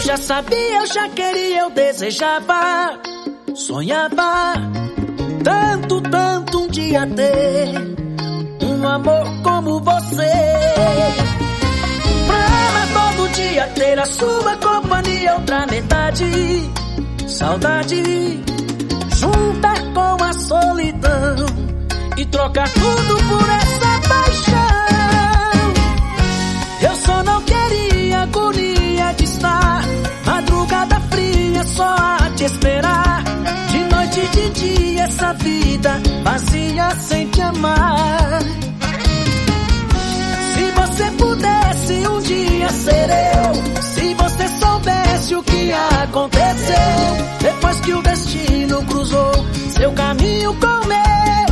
já sabia, eu já queria, eu desejava, sonhava tanto, tanto um dia ter um amor como você. Pra todo dia ter a sua companhia, outra metade, saudade, junta com a solidão e trocar tudo por essa paixão. Eu só não queria agonia de estar madrugada fria só a te esperar. De noite e de dia essa vida vazia sem te amar. Se você pudesse um dia ser eu, se você soubesse o que aconteceu depois que o destino cruzou seu caminho com o meu.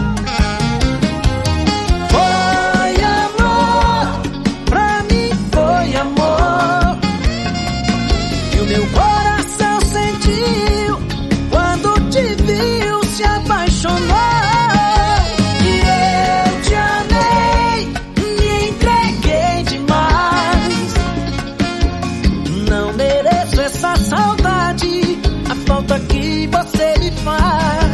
Foi amor, pra mim foi amor, e o meu coração sentiu quando te viu, se apaixonou. E eu te amei, me entreguei demais. Não mereço essa saudade, a falta que você me faz.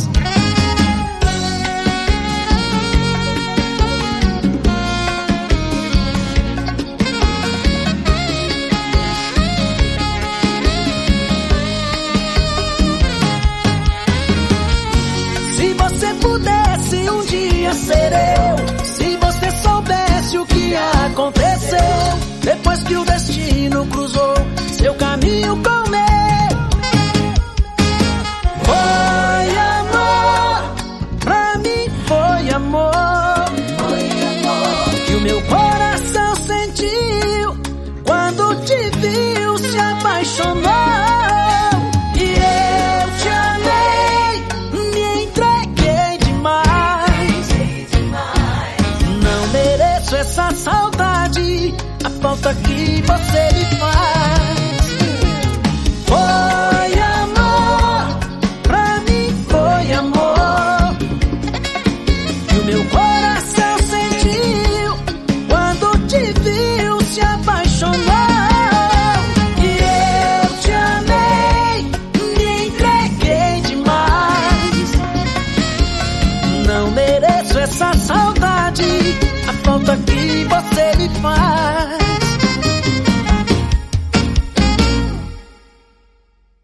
Se você pudesse um dia ser eu, se você soubesse o que aconteceu depois que o destino cruzou seu caminho com o meu. Foi amor, pra mim foi amor, que o meu coração sentiu quando te viu, se apaixonou. E eu te amei, me entreguei demais. Não mereço essa saudade, a falta que você